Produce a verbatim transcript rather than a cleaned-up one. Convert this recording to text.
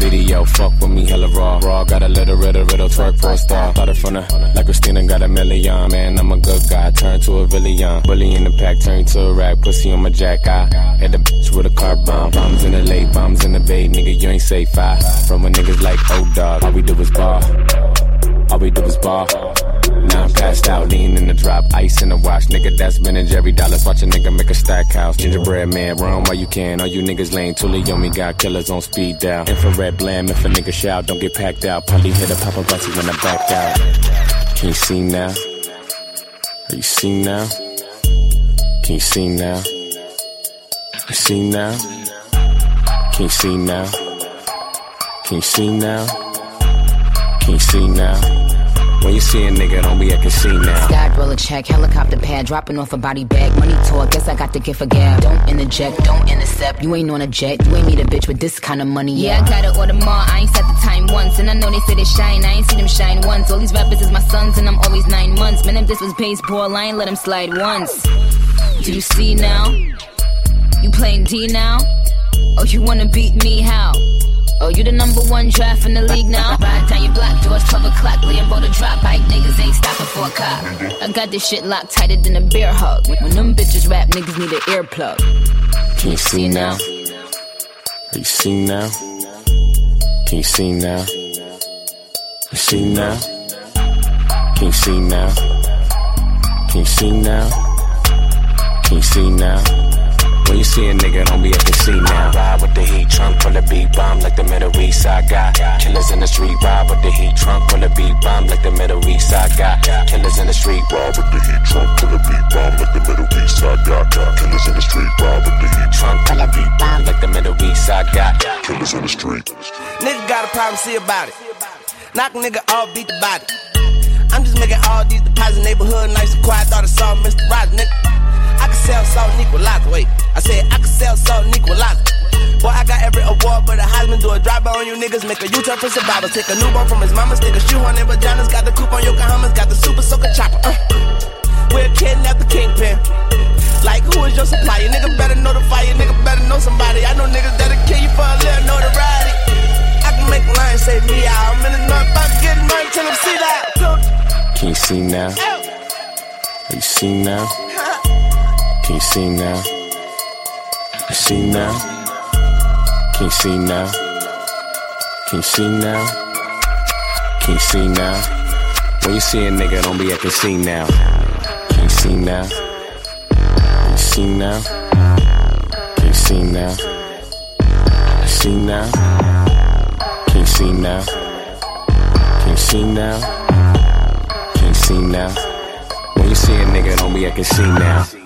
video. Fuck with me, hella raw. Raw, got a little riddle, riddle, twerk for a star. Started from the, like Christina, got a million. Man, I'm a good guy, turn to a villain. Bully in the pack, turn to a rag. Pussy on my jack, I had the bitch with a car bomb. Bombs in the lake, bombs in the bay. Nigga, you ain't safe, I. From a niggas like O-Dog. All we do is bar. All we do is bar. Now I'm passed out, lean in the drop, ice in the wash. Nigga, that's Ben and Jerry Dollars. Watch a nigga make a stack house. Gingerbread man, run while you can. All you niggas lame. Tully on me, got killers on speed dial. Infrared blam, if a nigga shout, don't get packed out. Probably hit a paparazzi when I back out. Can you see now? Are you see now? Can you see now? You see now? Can you see now? Can you see now? Can you see now? When you see a nigga, don't be acting see now. Sky roll a check, helicopter pad, dropping off a body bag. Money talk, guess I got the gift of gab. Don't interject, don't intercept. You ain't on a jet, you ain't meet a bitch with this kind of money. Yeah, yeah, I gotta order more. I ain't set the time once, and I know they say they shine. I ain't see them shine once. All these rappers is my sons, and I'm always nine months. Man, if this was baseball, I ain't let him slide once. Do you see now? You playing D now? Oh, you wanna beat me? How? Oh, you the number one draft in the league now? Ride down your block, doors twelve o'clock, Lambo to drop. Bike niggas ain't stopping for a cop. I got this shit locked tighter than a bear hug. When them bitches rap, niggas need an earplug. Can you see now? Are you see now? Can you see now? You see now? Can you see now? Can you see now? Can you see now? When you see a nigga, don't be acting see now. Ride with the heat, trunk full of beat bomb like the Middle East. I got killers in the street. Ride with the heat, trunk full of beat bomb like the Middle East. I got killers in the street. Ride with the heat, trunk full of beat bomb like the Middle East. I got killers in the street. Ride with the heat, trunk full of beat bomb like the Middle East. I got killers in the street. Nigga got a problem, see about it. Knock a nigga off, beat the body. I'm just making all these deposits. Neighborhood nice and quiet. Thought I saw Mister Rogers, nigga. I can sell salt and equalizer, wait. I said I can sell salt and equalizer. Boy, I got every award but a Heisman. Do a drive-by on you niggas, make a U-turn for survivors. Take a newborn from his mama, stick a shoe on their vaginas. Got the coupe on Yokohamas, got the super soaker chopper. Uh. We're kidnapped the kingpin. Like, who is your supplier? Nigga better know the fire, nigga better know somebody. I know niggas that'll kill you for a little notoriety. I can make a line say me out. I'm in the north, about to get money till I'm see that. Can you see now? Are you see now? Can you see now? You see now? Can you see now? Can you see now? Can you see now? When you see a nigga, don't be acting see now. Can you see now? Can you see now? Can you see now? Can you see now? Can you see now? Can you see now? Can you see now? When you see a nigga, don't be acting see now.